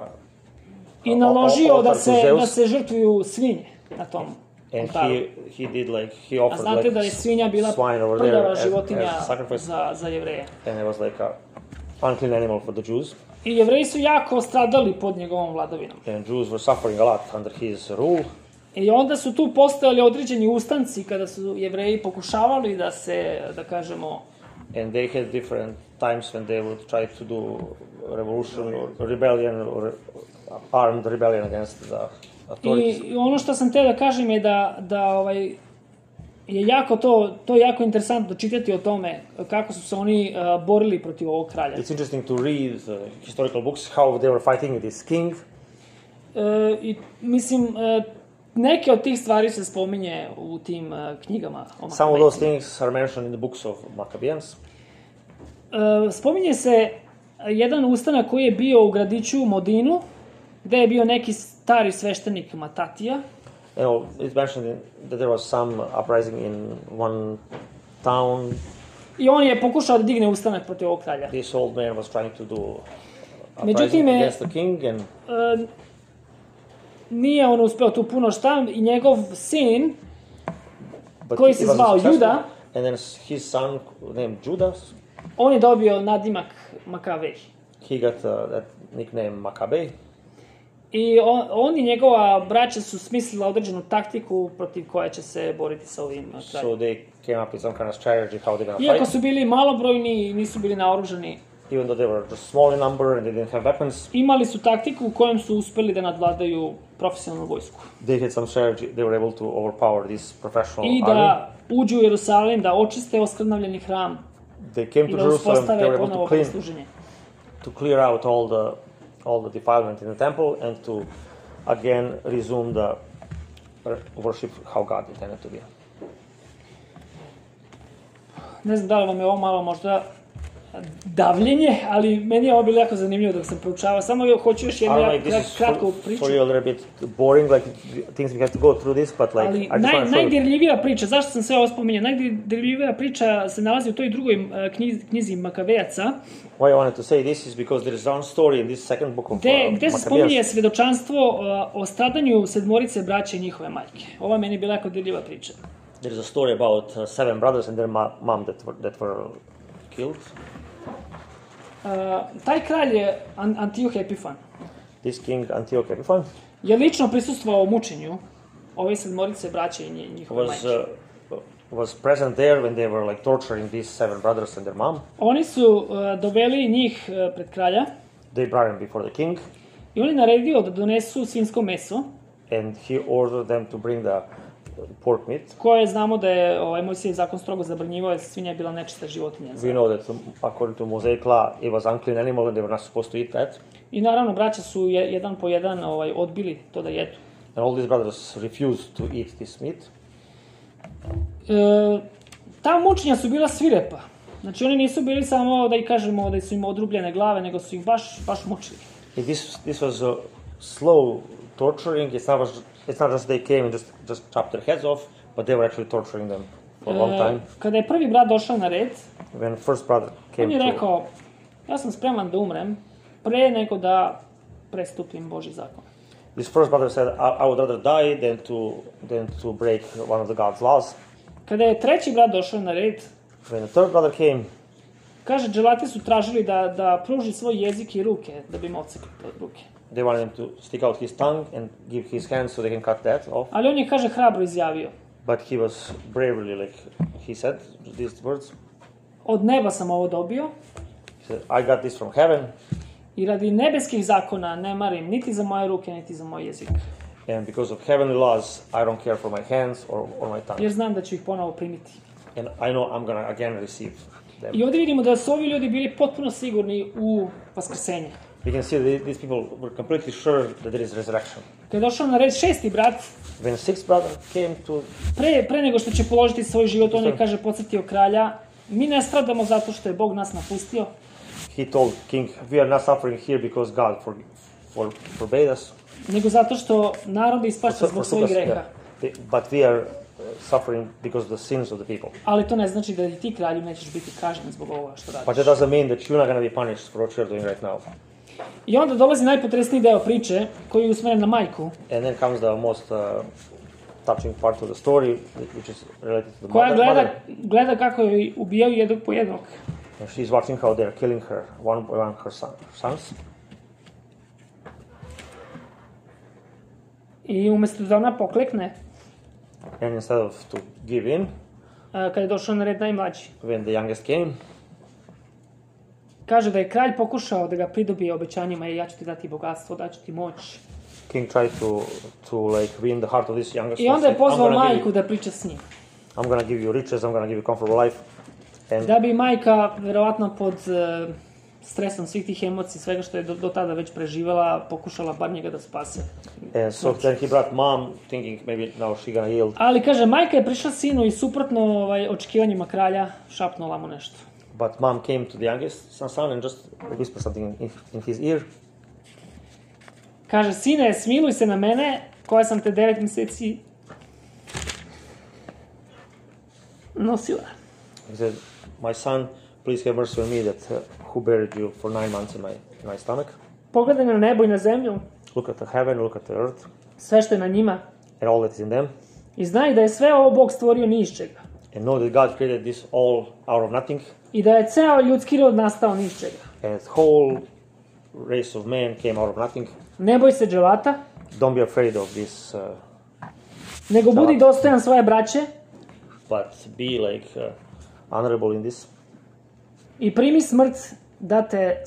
S1: I naložio
S2: altar
S1: da se žrtvuju svinje na tom
S2: and
S1: oltaru.
S2: he did he offered
S1: A znate da je svinja bila
S2: swine over
S1: prljava
S2: there
S1: životinja
S2: as sacrifice.
S1: za Jevreje.
S2: And it was a unclean animal for the Jews.
S1: I Jevreji su jako stradali pod njegovom vladavinom.
S2: And Jews were suffering a lot under his rule.
S1: I onda su tu postojali određeni ustanci kada su Jevreji pokušavali da se, da kažemo...
S2: And they had different times when they would try to do revolution or rebellion or armed rebellion against the authorities.
S1: I ono što sam teo da kažem je da je to jako interesantno čitati o tome kako su se oni borili protiv ovog kralja.
S2: It's interesting to read historical books, how they were fighting with this king.
S1: I mislim, neke od tih stvari se spominje u tim knjigama o
S2: Some of those
S1: Makabejcima.
S2: things are mentioned in the books of Maccabeans.
S1: Spominje se jedan ustanak koji je bio u gradiću Modinu gde je bio neki stari sveštenik Matatija.
S2: It's mentioned that there was some uprising in one town.
S1: I on je pokušao da digne ustanak protiv ovog kralja.
S2: This old man was trying to do
S1: Međutim,
S2: against the king, and
S1: nije on uspeo tu puno šta i njegov sin,
S2: but
S1: koji
S2: he
S1: se
S2: was
S1: zvao
S2: successful,
S1: Juda,
S2: and then his son named Judas,
S1: on je dobio nadimak Makavej.
S2: he got that nickname Maccabee.
S1: I on i njegova braća su smislila određenu taktiku protiv koje će se boriti sa ovim kraljem.
S2: So they came up with some kind of strategy how they're gonna
S1: Iako
S2: fight.
S1: su bili malobrojni i nisu bili naoružani,
S2: Even though they were just small in number and they didn't have weapons,
S1: imali su taktiku u kojem su uspeli da nadvladaju profesionalnu vojsku.
S2: they had some strategy. They were able to overpower this professional
S1: I
S2: army.
S1: da uđu u Jerusalim, da očiste oskrnavljeni hram
S2: They came
S1: i
S2: to
S1: da
S2: Jerusalem. They
S1: uspostave
S2: were able
S1: ponovo
S2: to clean,
S1: bogosluženje.
S2: to clear out all the defilement in the temple and to again resume the worship how God intended to be.
S1: Ne znam da li vam je ovo malo možda davljenje, ali meni je ovo bilo jako zanimljivo dok sam proučavao. Samo hoću još jednu kratku priču.
S2: For you a little bit boring, like things we have to go through this, but like
S1: Ali
S2: I just want to show you.
S1: najdirljivija priča, zašto sam sve ovo spominjao? Najdirljivija priča se nalazi u toj drugoj knjizi Makavejaca,
S2: Why I wanted to say this is because there is one story in this second book of
S1: gde se spominje
S2: Maccabees.
S1: svedočanstvo o stradanju sedmorice braće i njihove majke. Ovo je meni bila jako dirljiva priča.
S2: There is a story about 7 brothers and their mom that were killed.
S1: Taj kralj je Antioh Epifan.
S2: This king Antioch Epiphan
S1: Je lično prisustvovao mučenju ove sedmorice braće i njihove majke.
S2: was present there when they were like torturing these 7 brothers and their mom.
S1: Oni su doveli njih pred kralja
S2: They brought him before the king,
S1: i on je naredio da donesu svinjsko meso,
S2: and he ordered them to bring the pork meat.
S1: koje znamo da je Mojsijev zakon strogo zabranjivao, jer svinja je bila nečista životinja.
S2: We know that according to Mosaic law, it was unclean animal and they were not supposed to eat that.
S1: I naravno, braća su jedan po jedan odbili to da jedu.
S2: And all these brothers refused to eat this meat.
S1: Ta mučenja su bila svirepa. Znači, oni nisu bili samo, da ih kažemo, da su im odrubljene glave, nego su ih baš mučili.
S2: This was slow torturing. It's not just they came and just chopped their heads off, but they were actually torturing them for a long time.
S1: Kada je prvi brat došao na red,
S2: When the first brother
S1: on
S2: came
S1: je
S2: to,
S1: rekao, ja sam spreman da umrem pre nego da prestupim Božji zakon.
S2: this first brother said, I would rather die than to break one of the God's laws.
S1: Kada je treći brat došao na red,
S2: When the third brother came,
S1: kaže, dželati su tražili da pruži svoj jezik i ruke, da bi im odsekli ruke.
S2: they wanted him to stick out his tongue and give his hands so they can cut that off.
S1: Ali on je, kaže, hrabro izjavio,
S2: But he was bravely, like he said these words.
S1: od neba sam ovo dobio
S2: He said, I got this from heaven,
S1: i radi nebeskih zakona ne marim niti za moje ruke, niti za moj jezik.
S2: and because of heavenly laws, I don't care for my hands or my tongue.
S1: Jer znam da ću ih ponovo primiti.
S2: And I know I'm gonna again receive them.
S1: I ovdje vidimo da su ovi ljudi bili potpuno sigurni u vaskrsenje.
S2: We can see that these people were completely sure that there is resurrection.
S1: Kada je došao na red šesti brat,
S2: When the sixth brother came to,
S1: pre nego što će položiti svoj život, on je, kaže, podsjetio kralja, mi ne stradamo zato što je Bog nas napustio,
S2: he told king, we are not suffering here because God forbade us.
S1: nego zato što narod ispašta zbog svojih greha.
S2: But we are suffering because of the sins of the people.
S1: Ali to ne znači da i ti, kralju, nećeš biti kažnjen zbog ovoga što
S2: But
S1: radiš.
S2: that doesn't mean that you're not going to be punished for what you're doing right now.
S1: I onda dolazi najpotresniji deo priče, koji je usmeren na majku,
S2: And then comes the most touching part of the story, which is related to the
S1: koja
S2: mother.
S1: gleda kako je ubijaju jednog po jednog.
S2: And she's watching how they're killing her, one by one, her sons.
S1: I umjesto da ona poklekne,
S2: And instead of to give in,
S1: kada je došao na red najmlađi,
S2: when the youngest came,
S1: kaže da je kralj pokušao da ga pridobije obećanjima, ja ću ti dati bogatstvo, daću ti moć.
S2: king tried to like win the heart of this youngest
S1: I
S2: son.
S1: onda je
S2: Said,
S1: pozvao majku da priča s njim.
S2: I'm gonna give you riches, I'm gonna give you comfortable life. And
S1: Da bi majka, verovatno pod stresom svih tih emocija, svega što je do tada već preživela, pokušala bar njega da spase.
S2: so then he brought mom, thinking maybe now she's gonna yield.
S1: Ali, kaže, majka je prišla sinu i suprotno očekivanjima kralja šapnula mu nešto.
S2: But mom came to the youngest son and just whispered something in his ear.
S1: Kaže, sine, smiluj se na mene, koja sam te 9 mjeseci nosila.
S2: He said, my son, please have mercy on me that who buried you for 9 months in my stomach.
S1: Pogledaj na nebo i na zemlju,
S2: Look at the heaven, look at the earth,
S1: sve što je na njima.
S2: and all that is in them.
S1: I znaj da je sve ovo Bog stvorio ni iz čega.
S2: And know that God created this all out of nothing.
S1: I da je ceo ljudski rod nastao ni iz čega.
S2: And the whole race of man came out of nothing.
S1: Ne boj se dželata,
S2: Don't be afraid of this,
S1: nego budi dostojan svoje braće
S2: but be like honorable in this.
S1: i primi smrt da te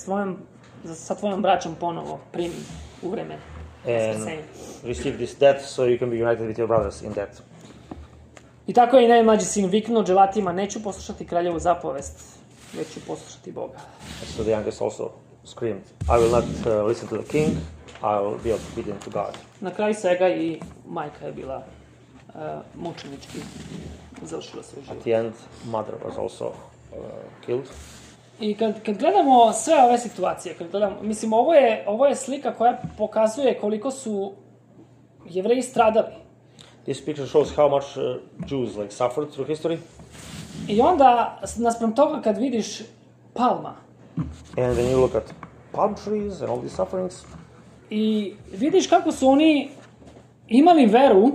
S1: sa tvojom braćom ponovo primi u vreme
S2: And
S1: vaskrsenja.
S2: receive this death so you can be united with your brothers in death.
S1: I tako je i najmlađi sin viknuo dželatima, neću poslušati kraljevu zapovest, već ću poslušati Boga.
S2: And so the youngest also screamed, I will not listen to the king, I will be obedient to God.
S1: Na kraju svega i majka je bila mučenički završila svoj život.
S2: At the end, mother was also killed.
S1: I kad gledamo sve ove situacije, mislim, ovo je slika koja pokazuje koliko su Jevreji stradali.
S2: This picture shows how much Jews like suffered through history.
S1: I onda, naspram toga kad vidiš palma
S2: And then you look at palm trees and all these sufferings.
S1: i vidiš kako su oni imali veru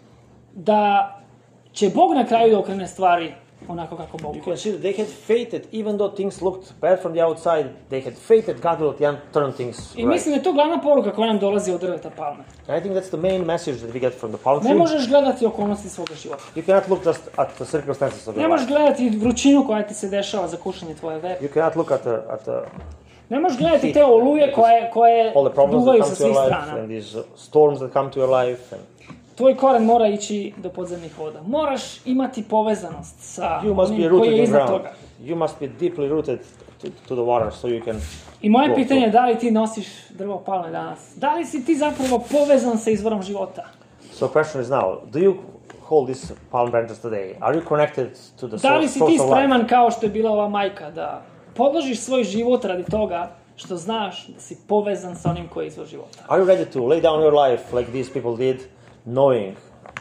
S1: da će Bog na kraju da okrene stvari onako kako Bog
S2: You can
S1: hoće.
S2: see that they had faith that even though things looked bad from the outside, they had faith that God will at the end turn things
S1: I
S2: right.
S1: mislim da je to glavna poruka koja nam dolazi od drveta palme.
S2: And I think that's the main message that we get from the palm
S1: Ne
S2: tree.
S1: možeš gledati okolnosti svoga života.
S2: You cannot look just at the circumstances of
S1: Ne
S2: your
S1: možeš
S2: life.
S1: gledati vrućinu koja ti se dešava za kušanje tvoje vere.
S2: You cannot look at the
S1: Ne možeš gledati te oluje koje
S2: all the problems
S1: duvaju
S2: that
S1: sa
S2: come to
S1: svih
S2: your life
S1: strana.
S2: and these storms that come to your life. And
S1: Tvoj koren mora ići do podzemnih voda. Moraš imati povezanost sa
S2: you must be
S1: onim
S2: rooted
S1: koji je
S2: in
S1: iznad
S2: ground.
S1: toga.
S2: You must be deeply rooted to the water so you can
S1: I moje
S2: go
S1: pitanje je
S2: through.
S1: da li ti nosiš drvo palme danas? Da li si ti zapravo povezan sa izvorom života?
S2: So the question is now, do you hold these palm branches today? Are you connected to the
S1: Da li
S2: source
S1: si ti
S2: of life?
S1: spreman kao što je bila ova majka da podložiš svoj život radi toga što znaš da si povezan sa onim koji je izvor života?
S2: Are you ready to lay down your life like these people did, knowing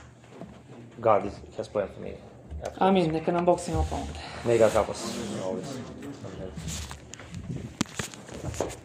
S2: God has planned for me?
S1: Amin, neka nam Bog svima pomogne.
S2: May God help us in all this. Amen.